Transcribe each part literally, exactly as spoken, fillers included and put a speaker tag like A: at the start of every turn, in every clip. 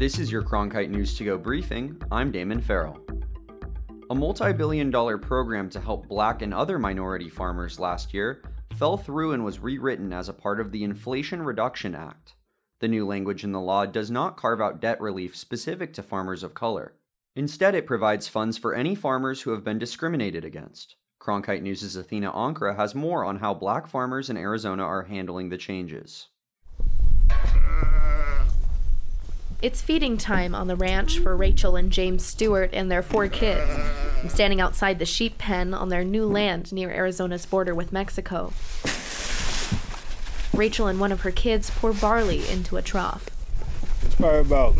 A: This is your Cronkite News to Go briefing. I'm Damon Farrell. A multi-billion dollar program to help Black and other minority farmers last year fell through and was rewritten as a part of the Inflation Reduction Act. The new language in the law does not carve out debt relief specific to farmers of color. Instead, it provides funds for any farmers who have been discriminated against. Cronkite News' Athena Ankra has more on how Black farmers in Arizona are handling the changes.
B: It's feeding time on the ranch for Rachel and James Stewart and their four kids. I'm standing outside the sheep pen on their new land near Arizona's border with Mexico. Rachel and one of her kids pour barley into a trough.
C: It's probably about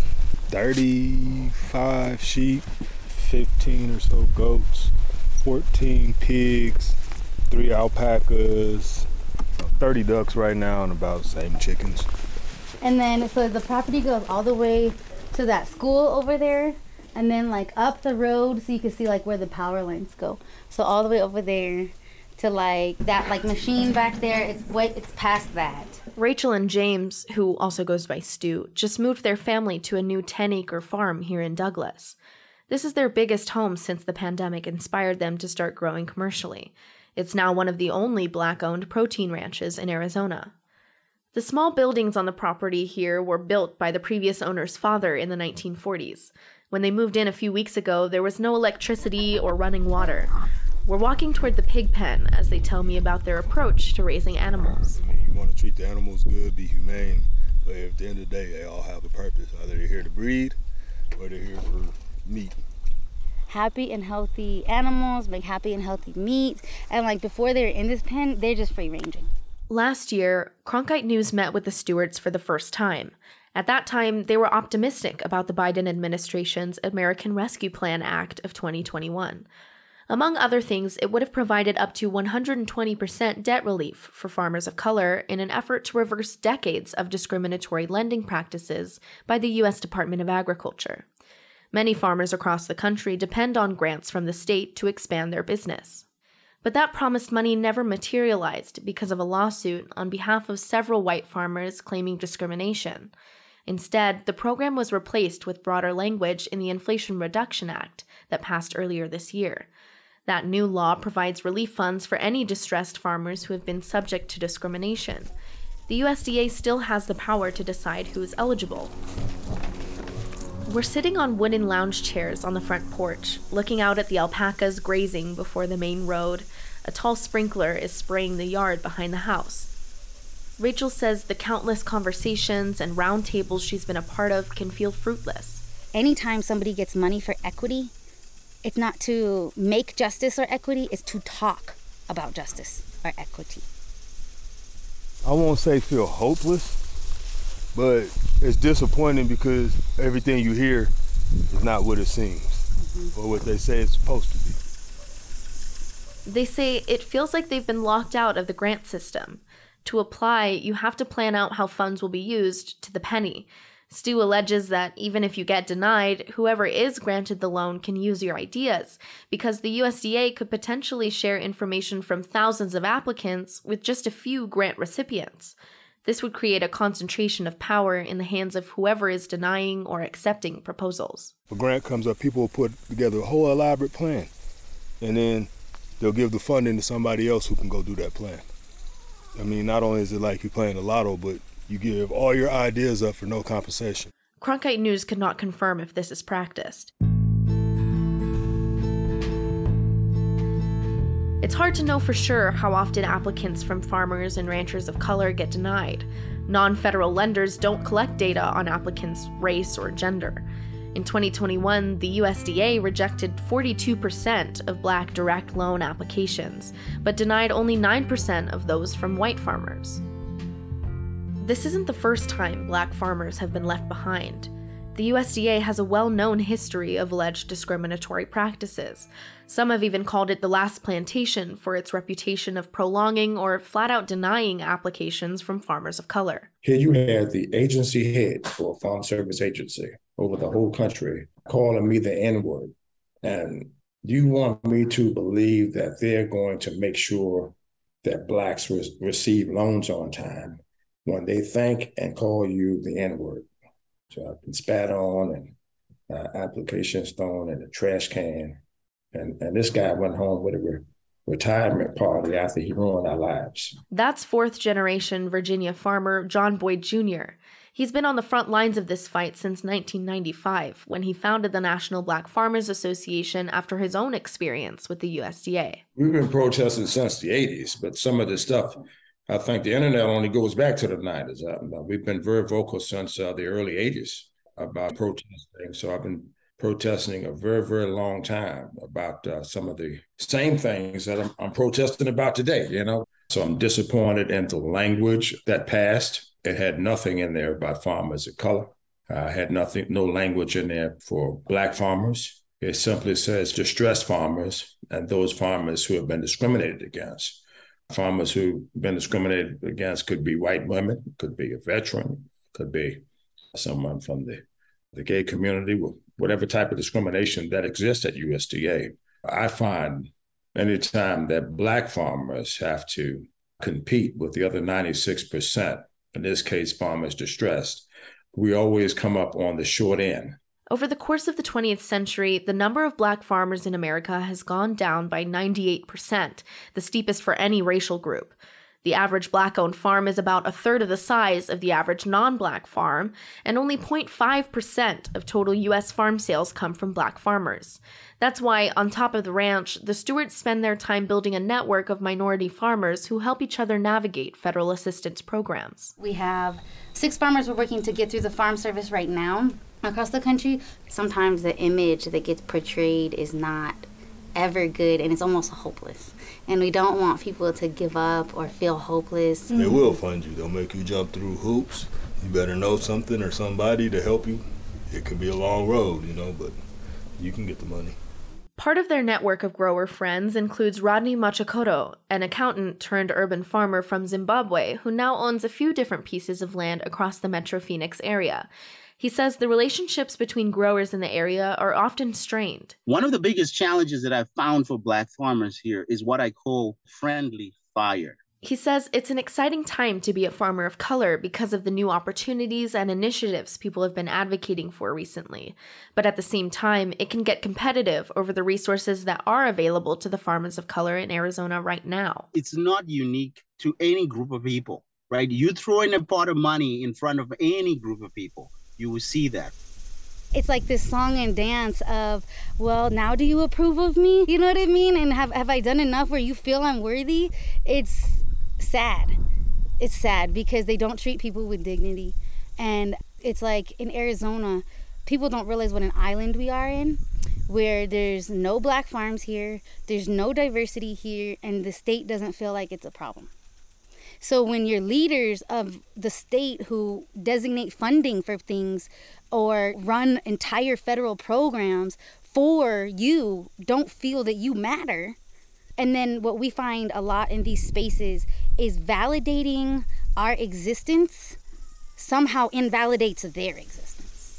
C: thirty-five sheep, fifteen or so goats, fourteen pigs, three alpacas, thirty ducks right now, and about same chickens.
D: And then, so the property goes all the way to that school over there, and then like up the road so you can see like where the power lines go. So all the way over there to like that like machine back there, it's way, it's past that.
B: Rachel and James, who also goes by Stu, just moved their family to a new ten acre farm here in Douglas. This is their biggest home since the pandemic inspired them to start growing commercially. It's now one of the only Black-owned protein ranches in Arizona. The small buildings on the property here were built by the previous owner's father in the nineteen forties. When they moved in a few weeks ago, there was no electricity or running water. We're walking toward the pig pen as they tell me about their approach to raising animals.
C: I mean, you want to treat the animals good, be humane, but at the end of the day, they all have a purpose. Either they're here to breed or they're here for meat.
D: Happy and healthy animals make happy and healthy meat. And like before they're in this pen, they're just free ranging.
B: Last year, Cronkite News met with the Stewarts for the first time. At that time, they were optimistic about the Biden administration's American Rescue Plan Act of twenty twenty-one. Among other things, it would have provided up to one hundred twenty percent debt relief for farmers of color in an effort to reverse decades of discriminatory lending practices by the U S Department of Agriculture. Many farmers across the country depend on grants from the state to expand their business. But that promised money never materialized because of a lawsuit on behalf of several white farmers claiming discrimination. Instead, the program was replaced with broader language in the Inflation Reduction Act that passed earlier this year. That new law provides relief funds for any distressed farmers who have been subject to discrimination. The U S D A still has the power to decide who is eligible. We're sitting on wooden lounge chairs on the front porch, looking out at the alpacas grazing before the main road. A tall sprinkler is spraying the yard behind the house. Rachel says the countless conversations and roundtables she's been a part of can feel fruitless.
D: Anytime somebody gets money for equity, it's not to make justice or equity, it's to talk about justice or equity.
C: I won't say feel hopeless, but it's disappointing because everything you hear is not what it seems, mm-hmm. or what they say it's supposed to be.
B: They say it feels like they've been locked out of the grant system. To apply, you have to plan out how funds will be used to the penny. Stu alleges that even if you get denied, whoever is granted the loan can use your ideas, because the U S D A could potentially share information from thousands of applicants with just a few grant recipients. This would create a concentration of power in the hands of whoever is denying or accepting proposals.
C: If a grant comes up, people will put together a whole elaborate plan, and then they'll give the funding to somebody else who can go do that plan. I mean, not only is it like you're playing the lotto, but you give all your ideas up for no compensation.
B: Cronkite News could not confirm if this is practiced. It's hard to know for sure how often applicants from farmers and ranchers of color get denied. Non-federal lenders don't collect data on applicants' race or gender. In twenty twenty-one, the U S D A rejected forty-two percent of Black direct loan applications, but denied only nine percent of those from white farmers. This isn't the first time Black farmers have been left behind. The U S D A has a well-known history of alleged discriminatory practices. Some have even called it the last plantation for its reputation of prolonging or flat-out denying applications from farmers of color.
E: Here you had the agency head for a farm service agency over the whole country calling me the N-word. And you want me to believe that they're going to make sure that Blacks re- receive loans on time when they thank and call you the N-word. So I've been spat on and uh, applications thrown in the trash can. And, and this guy went home with a re- retirement party after he ruined our lives.
B: That's fourth-generation Virginia farmer John Boyd Junior He's been on the front lines of this fight since nineteen ninety-five, when he founded the National Black Farmers Association after his own experience with the U S D A.
E: We've been protesting since the eighties, but some of this stuff, I think the internet only goes back to the nineties. Uh, we've been very vocal since uh, the early eighties about protesting. So I've been protesting a very, very long time about uh, some of the same things that I'm, I'm protesting about today, you know? So I'm disappointed in the language that passed. It had nothing in there about farmers of color. Uh, had nothing, no language in there for Black farmers. It simply says distressed farmers and those farmers who have been discriminated against. Farmers who've been discriminated against could be white women, could be a veteran, could be someone from the, the gay community, whatever type of discrimination that exists at U S D A. I find anytime that Black farmers have to compete with the other ninety-six percent, in this case, farmers distressed, we always come up on the short end.
B: Over the course of the twentieth century, the number of Black farmers in America has gone down by ninety-eight percent, the steepest for any racial group. The average Black-owned farm is about a third of the size of the average non-Black farm, and only zero point five percent of total U S farm sales come from Black farmers. That's why, on top of the ranch, the Stewarts spend their time building a network of minority farmers who help each other navigate federal assistance programs.
D: We have six farmers we're working to get through the Farm Service right now across the country. Sometimes the image that gets portrayed is not ever good, and it's almost hopeless. And we don't want people to give up or feel hopeless.
C: They will fund you. They'll make you jump through hoops. You better know something or somebody to help you. It could be a long road, you know, but you can get the money.
B: Part of their network of grower friends includes Rodney Machakoto, an accountant turned urban farmer from Zimbabwe who now owns a few different pieces of land across the Metro Phoenix area. He says the relationships between growers in the area are often strained.
F: One of the biggest challenges that I've found for Black farmers here is what I call friendly fire.
B: He says it's an exciting time to be a farmer of color because of the new opportunities and initiatives people have been advocating for recently. But at the same time, it can get competitive over the resources that are available to the farmers of color in Arizona right now.
F: It's not unique to any group of people, right? You throw in a pot of money in front of any group of people, you will see that.
D: It's like this song and dance of, well, now do you approve of me? You know what I mean? And have, have I done enough where you feel I'm worthy? It's sad. It's sad because they don't treat people with dignity. And it's like in Arizona, people don't realize what an island we are in, where there's no Black farms here, there's no diversity here, and the state doesn't feel like it's a problem. So when your leaders of the state who designate funding for things or run entire federal programs for you don't feel that you matter, and then what we find a lot in these spaces is validating our existence somehow invalidates their existence.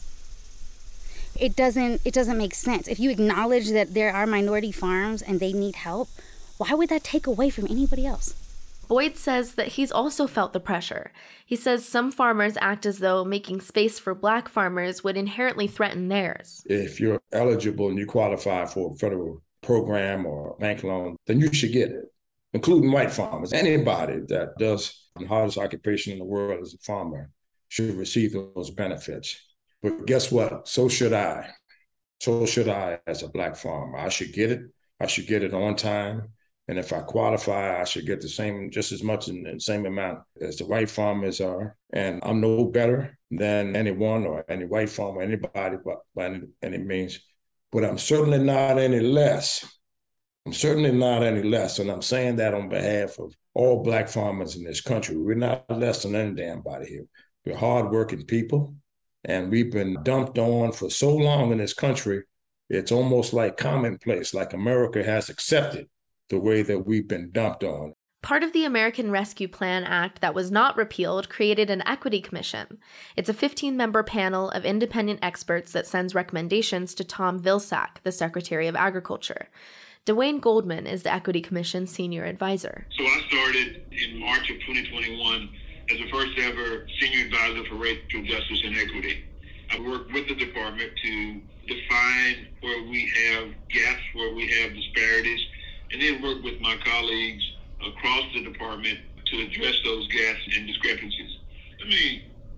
D: It doesn't, it doesn't make sense. If you acknowledge that there are minority farms and they need help, why would that take away from anybody else?
B: Boyd says that he's also felt the pressure. He says some farmers act as though making space for Black farmers would inherently threaten theirs.
E: If you're eligible and you qualify for a federal program or bank loan, then you should get it, including white farmers. Anybody that does the hardest occupation in the world as a farmer should receive those benefits. But guess what? So should I. So should I as a Black farmer. I should get it. I should get it on time. And if I qualify, I should get the same, just as much in the same amount as the white farmers are. And I'm no better than anyone or any white farmer, anybody by, by any, any means. But I'm certainly not any less. I'm certainly not any less. And I'm saying that on behalf of all Black farmers in this country. We're not less than any damn body here. We're hardworking people. And we've been dumped on for so long in this country, it's almost like commonplace, like America has accepted the way that we've been dumped on.
B: Part of the American Rescue Plan Act that was not repealed created an equity commission. It's a fifteen-member panel of independent experts that sends recommendations to Tom Vilsack, the Secretary of Agriculture. Dwayne Goldman is the Equity Commission's senior advisor.
G: So I started in March of twenty twenty-one as the first ever senior advisor for racial justice and equity. I work with the department to define where we have gaps, where we have disparities, and then work with my colleagues across the department to address those gaps and discrepancies. I mean,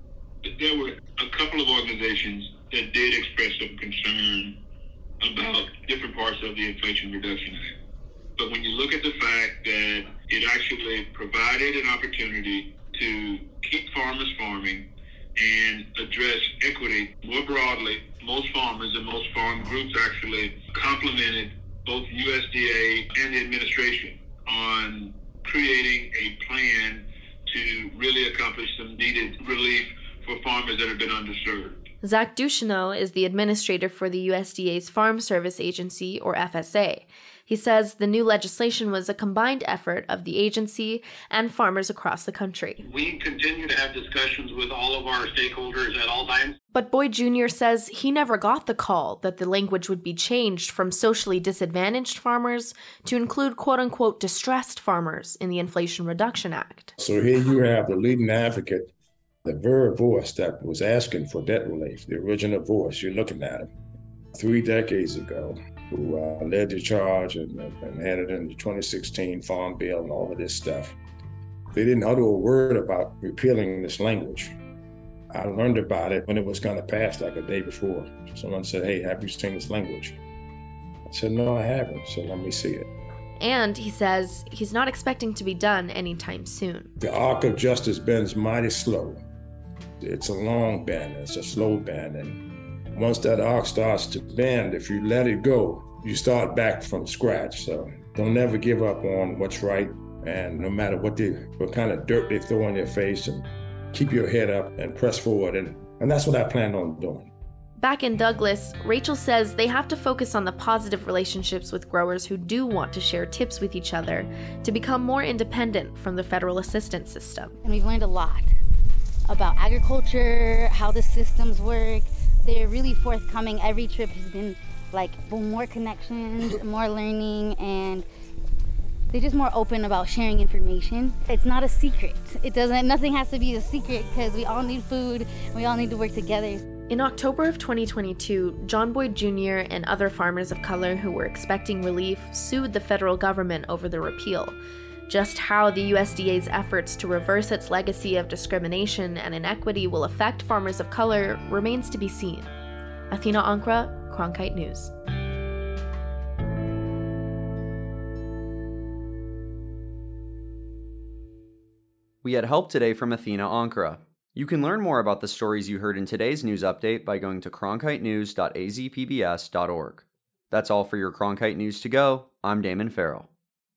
G: there were a couple of organizations that did express some concern about different parts of the Inflation Reduction Act. But when you look at the fact that it actually provided an opportunity to keep farmers farming and address equity more broadly, most farmers and most farm groups actually complimented both U S D A and the administration on creating a plan to really accomplish some needed relief for farmers that have been underserved.
B: Zach Ducheneaux is the administrator for the U S D A's Farm Service Agency, or F S A. He says the new legislation was a combined effort of the agency and farmers across the country.
H: We continue to have discussions with all of our stakeholders at all times.
B: But Boyd Junior says he never got the call that the language would be changed from socially disadvantaged farmers to include quote-unquote distressed farmers in the Inflation Reduction Act.
E: So here you have the leading advocate, the very voice that was asking for debt relief, the original voice. You're looking at him three decades ago, who uh, led the charge and, and had it in the twenty sixteen Farm Bill and all of this stuff. They didn't utter a word about repealing this language. I learned about it when it was going to pass, like a day before. Someone said, "Hey, have you seen this language?" I said, "No, I haven't, so let me see it."
B: And he says he's not expecting to be done anytime soon.
E: The arc of justice bends mighty slow. It's a long bend, it's a slow bend, and once that arc starts to bend, if you let it go, you start back from scratch. So don't ever give up on what's right, and no matter what they, what kind of dirt they throw in your face, and keep your head up and press forward, and, and that's what I plan on doing.
B: Back in Douglas, Rachel says they have to focus on the positive relationships with growers who do want to share tips with each other to become more independent from the federal assistance system.
D: And we've learned a lot about agriculture, how the systems work. They're really forthcoming. Every trip has been like more connections, more learning, and they're just more open about sharing information. It's not a secret. It doesn't, nothing has to be a secret because we all need food. We all need to work together.
B: In October of twenty twenty-two, John Boyd Junior and other farmers of color who were expecting relief sued the federal government over the repeal. Just how the U S D A's efforts to reverse its legacy of discrimination and inequity will affect farmers of color remains to be seen. Athena Ankra, Cronkite News.
A: We had help today from Athena Ankra. You can learn more about the stories you heard in today's news update by going to cronkite news dot a z p b s dot org. That's all for your Cronkite News to Go. I'm Damon Farrell.